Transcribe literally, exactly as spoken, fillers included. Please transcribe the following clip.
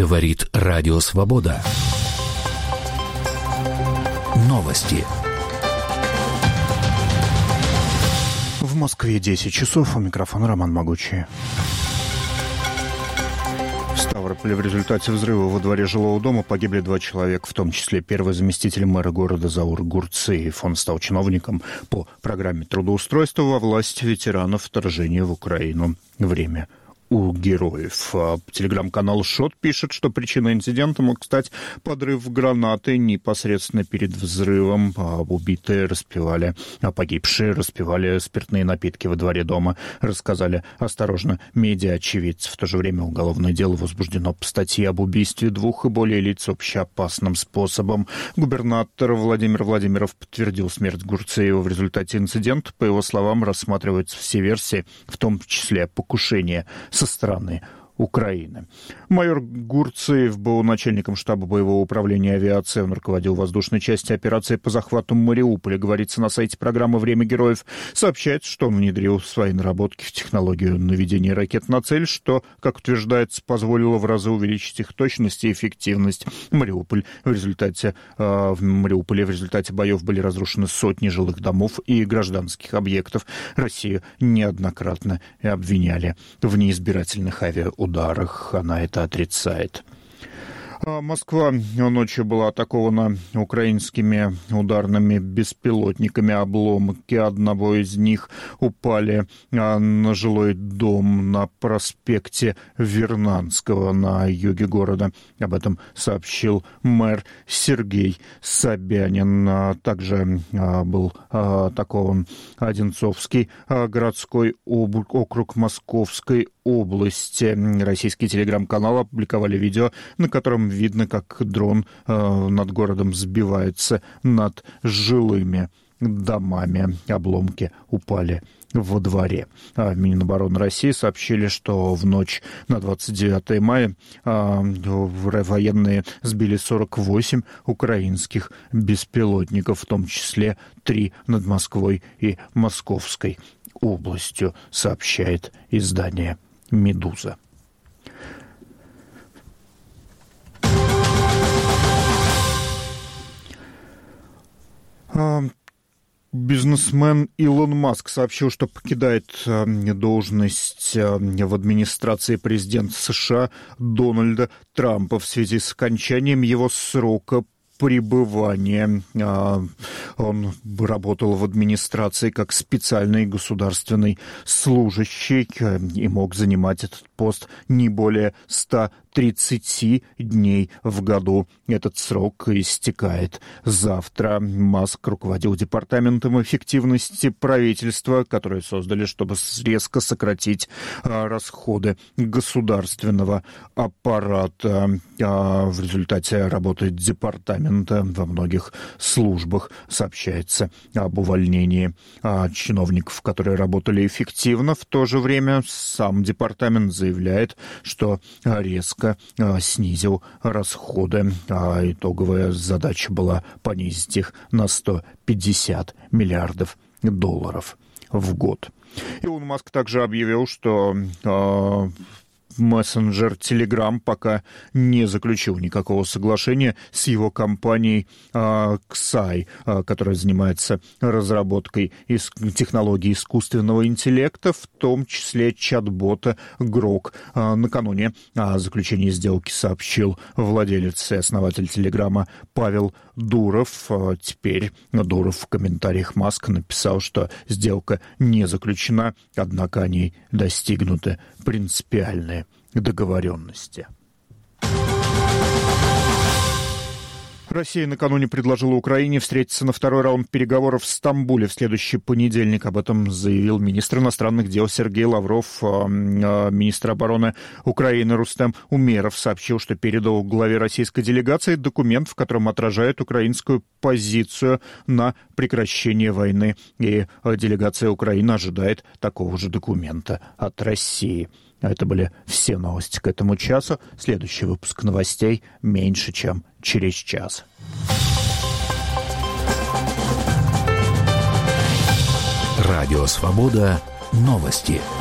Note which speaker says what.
Speaker 1: Говорит Радио Свобода. Новости.
Speaker 2: В Москве десять часов. У микрофона Роман Могучий. В Ставрополе в результате взрыва во дворе жилого дома погибли два человека, в том числе первый заместитель мэра города Заур Гурциев. Он стал чиновником по программе трудоустройства во власть ветеранов вторжения в Украину. Время у героев. Телеграм-канал Шот пишет, что причиной инцидента мог стать подрыв гранаты непосредственно перед взрывом. Убитые распивали, а погибшие распивали спиртные напитки во дворе дома. Рассказали осторожно медиа-очевидцы. В то же время уголовное дело возбуждено по статье об убийстве двух и более лиц общеопасным способом. Губернатор Владимир Владимиров подтвердил смерть Гурциева в результате инцидента. По его словам, рассматриваются все версии, в том числе покушение со стороны Украины. Майор Гурциев был начальником штаба боевого управления авиации. Он руководил воздушной частью операции по захвату Мариуполя. Говорится на сайте программы «Время героев». Сообщается, что он внедрил свои наработки в технологию наведения ракет на цель, что, как утверждается, позволило в разы увеличить их точность и эффективность. Мариуполь в результате, э, в Мариуполе в результате боев были разрушены сотни жилых домов и гражданских объектов. Россию неоднократно обвиняли в неизбирательных авиаударах. ударах, она это отрицает. Москва ночью была атакована украинскими ударными беспилотниками. Обломки одного из них упали на жилой дом на проспекте Вернадского на юге города. Об этом сообщил мэр Сергей Собянин. Также был атакован Одинцовский городской округ Московской области. Российские телеграм-каналы опубликовали видео, на котором видно, как дрон э, над городом сбивается над жилыми домами. Обломки упали во дворе. А Минобороны России сообщили, что в ночь на двадцать девятое мая а, военные сбили сорок восемь украинских беспилотников, в том числе три над Москвой и Московской областью, сообщает издание «Медуза». Бизнесмен Илон Маск сообщил, что покидает должность в администрации президента США Дональда Трампа в связи с окончанием его срока пребывания. Он работал в администрации как специальный государственный служащий и мог занимать этот пост не более ста тридцати дней в году. Этот срок истекает завтра. Маск руководил департаментом эффективности правительства, которое создали, чтобы резко сократить а, расходы государственного аппарата. А, в результате работы департамента во многих службах сообщается об увольнении а, чиновников, которые работали эффективно. В то же время сам департамент заявляет, что резко снизил расходы, а итоговая задача была понизить их на сто пятьдесят миллиардов долларов в год. Илон Маск также объявил, что э, мессенджер Telegram пока не заключил никакого соглашения с его компанией э, Ксай, э, которая занимается разработкой из технологий искусственного интеллекта, в том числе чат-бота Грок. Э, накануне о заключении сделки сообщил владелец и основатель Телеграма Павел Дуров. Э, теперь Дуров в комментариях Маска написал, что сделка не заключена, однако о ней достигнуты принципиальные договоренности. Россия накануне предложила Украине встретиться на второй раунд переговоров в Стамбуле в следующий понедельник. Об этом заявил министр иностранных дел Сергей Лавров. Министр обороны Украины Рустем Умеров сообщил, что передал главе российской делегации документ, в котором отражает украинскую позицию на прекращение войны. И делегация Украины ожидает такого же документа от России. Это были все новости к этому часу. Следующий выпуск новостей меньше, чем через час.
Speaker 1: Радио «Свобода». Новости.